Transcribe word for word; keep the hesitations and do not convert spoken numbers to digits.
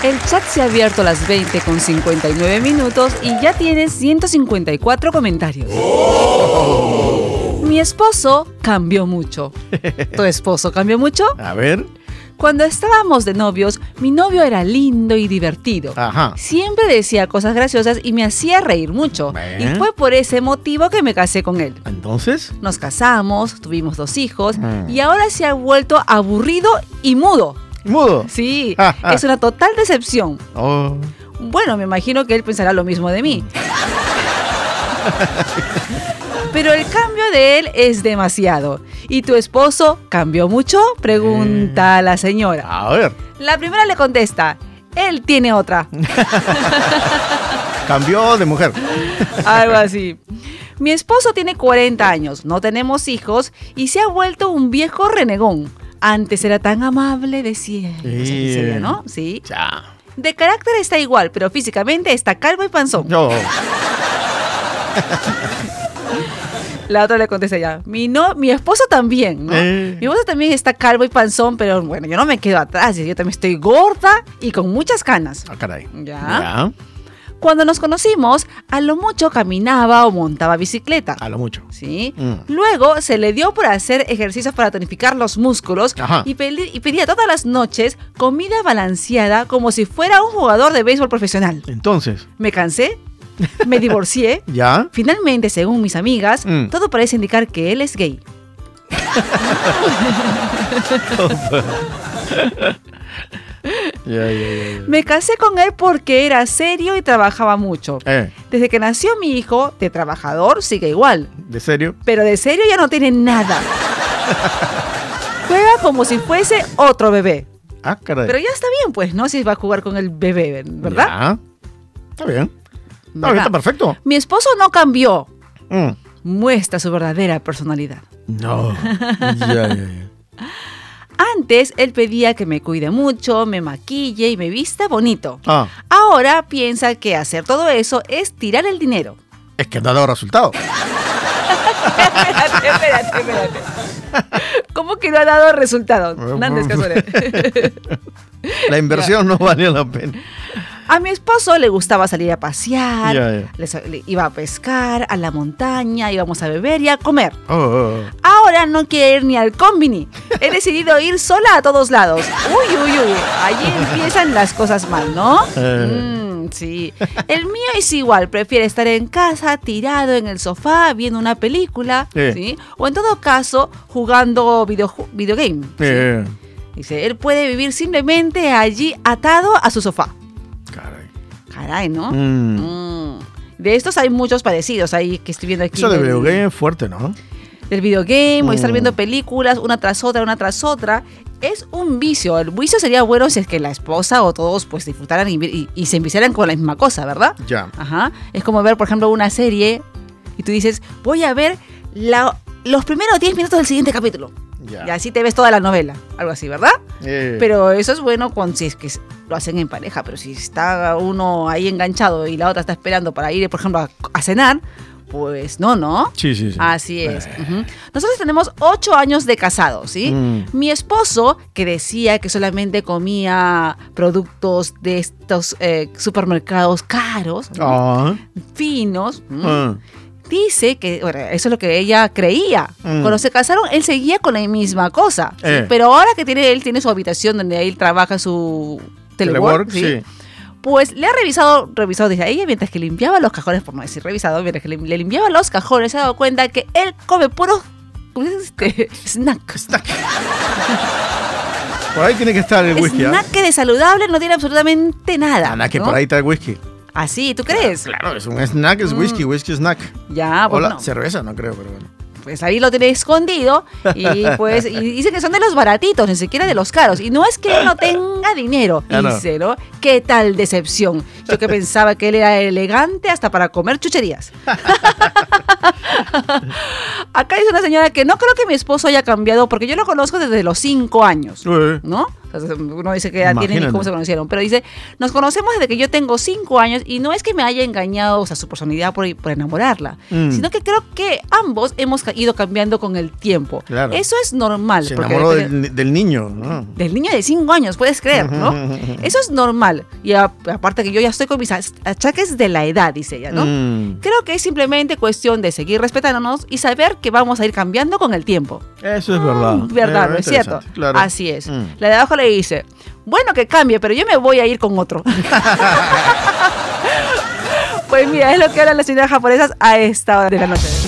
El chat se ha abierto a las veinte con cincuenta y nueve minutos y ya tiene ciento cincuenta y cuatro comentarios. Oh. Mi esposo cambió mucho. ¿Tu esposo cambió mucho? A ver. Cuando estábamos de novios, mi novio era lindo y divertido. Ajá. Siempre decía cosas graciosas y me hacía reír mucho. ¿Eh? Y fue por ese motivo que me casé con él. ¿Entonces? Nos casamos, tuvimos dos hijos mm. y ahora se ha vuelto aburrido y mudo. ¿Mudo? Sí, es una total decepción. Oh. Bueno, me imagino que él pensará lo mismo de mí. Pero el cambio de él es demasiado. ¿Y tu esposo cambió mucho? Pregunta eh. la señora. A ver. La primera le contesta, él tiene otra. Cambió de mujer. Algo así. Mi esposo tiene cuarenta años, no tenemos hijos y se ha vuelto un viejo renegón. Antes era tan amable, decía. Sí. O sea, decía, ¿no? Sí. Ya. De carácter está igual, pero físicamente está calvo y panzón. No. La otra le contesta ya, mi, no, mi esposo también, ¿no? Eh. Mi esposo también está calvo y panzón, pero bueno, yo no me quedo atrás, yo también estoy gorda y con muchas canas. Ah, caray. ¿Ya? Ya. Cuando nos conocimos, a lo mucho caminaba o montaba bicicleta. A lo mucho. Sí. Mm. Luego se le dio por hacer ejercicios para tonificar los músculos y, pedi- y pedía todas las noches comida balanceada como si fuera un jugador de béisbol profesional. Entonces. Me cansé. Me divorcié. ¿Ya? Finalmente, según mis amigas, mm. todo parece indicar que él es gay. Ya, ya, ya, ya. Me casé con él porque era serio y trabajaba mucho. Eh. Desde que nació mi hijo, de trabajador, sigue igual. ¿De serio? Pero de serio ya no tiene nada. Juega como si fuese otro bebé. Ah, caray. Pero ya está bien, pues, ¿no? Si va a jugar con el bebé, ¿verdad? Ya. Está bien. Está bien, está perfecto. Mi esposo no cambió. Mm. Muestra su verdadera personalidad. No. Ya, ya, ya. Antes él pedía que me cuide mucho, me maquille y me vista bonito. Ah. Ahora piensa que hacer todo eso es tirar el dinero. Es que no ha dado resultado. espérate, espérate, espérate. ¿Cómo que no ha dado resultado? Nandes Casore. La inversión no valió la pena. A mi esposo le gustaba salir a pasear, ya, ya. Le, le iba a pescar, a la montaña, íbamos a beber y a comer. Oh, oh, oh. Ahora no quiere ir ni al combini. He decidido ir sola a todos lados. Uy, uy, uy. Allí empiezan las cosas mal, ¿no? Mm, sí. El mío es igual. Prefiere estar en casa, tirado en el sofá, viendo una película, sí. ¿sí? O en todo caso, jugando video, videogame. Sí. ¿Sí? Dice, él puede vivir simplemente allí atado a su sofá. Caray. Caray, ¿no? Mm. Mm. De estos hay muchos parecidos ahí que estoy viendo aquí. Eso de videogame es fuerte, ¿no? Del videogame, mm. o estar viendo películas una tras otra, una tras otra. Es un vicio. El vicio sería bueno si es que la esposa o todos pues disfrutaran y, y, y se enviciaran con la misma cosa, ¿verdad? Ya. Ajá. Es como ver, por ejemplo, una serie y tú dices, voy a ver la, los primeros diez minutos del siguiente capítulo. Ya. Y así te ves toda la novela, algo así, ¿verdad? Eh. Pero eso es bueno cuando si es que lo hacen en pareja, pero si está uno ahí enganchado y la otra está esperando para ir, por ejemplo, a, a cenar, pues no, ¿no? Sí, sí, sí. Así es. Eh. Uh-huh. Nosotros tenemos ocho años de casados, ¿sí? Mm. Mi esposo, que decía que solamente comía productos de estos eh, supermercados caros, Ah. finos, Ah. dice que, bueno, eso es lo que ella creía. Mm. Cuando se casaron, él seguía con la misma cosa. ¿sí? Eh. Pero ahora que tiene, él tiene su habitación donde él trabaja su telework, Telework, ¿sí? sí. Pues le ha revisado, revisado desde ahí, mientras que limpiaba los cajones, por no decir revisado, mientras que le, le limpiaba los cajones, se ha dado cuenta que él come puros este, snack. Snack. Por ahí tiene que estar el whisky. Snack que de saludable no tiene absolutamente nada. Anda, que ¿no? por ahí está el whisky. Así, ¿tú crees? Claro, es un snack, es whisky, Mm. whisky snack. Ya, O pues la no. cerveza, no creo, pero bueno. Pues ahí lo tiene escondido y pues y dice que son de los baratitos, ni siquiera de los caros. Y no es que él no tenga dinero, Ah, no. dice, ¿no? ¿Qué tal decepción? Yo que pensaba que él era elegante hasta para comer chucherías. Acá dice una señora que no creo que mi esposo haya cambiado porque yo lo conozco desde los cinco años, Eh. ¿no? Entonces, uno dice que edad tienen y Imagínate. cómo se conocieron. Pero dice, nos conocemos desde que yo tengo cinco años y no es que me haya engañado, o sea, su personalidad por, por enamorarla, Mm. sino que creo que ambos hemos ca- ido cambiando con el tiempo. Claro. Eso es normal. Se porque enamoró depende- del, del niño, ¿no? del niño de cinco años, puedes creer, ¿no? Eso es normal. Y a- aparte que yo ya estoy con mis ach- achaques de la edad, dice ella, ¿no? Mm. Creo que es simplemente cuestión de seguir respetándonos y saber que vamos a ir cambiando con el tiempo. Eso es verdad. Mm, verdad, Eh, ¿no es cierto? interesante, claro. Así es. Mm. La de abajo le dice, bueno que cambie, pero yo me voy a ir con otro. Pues mira, es lo que hablan las señoras japonesas a esta hora de la noche.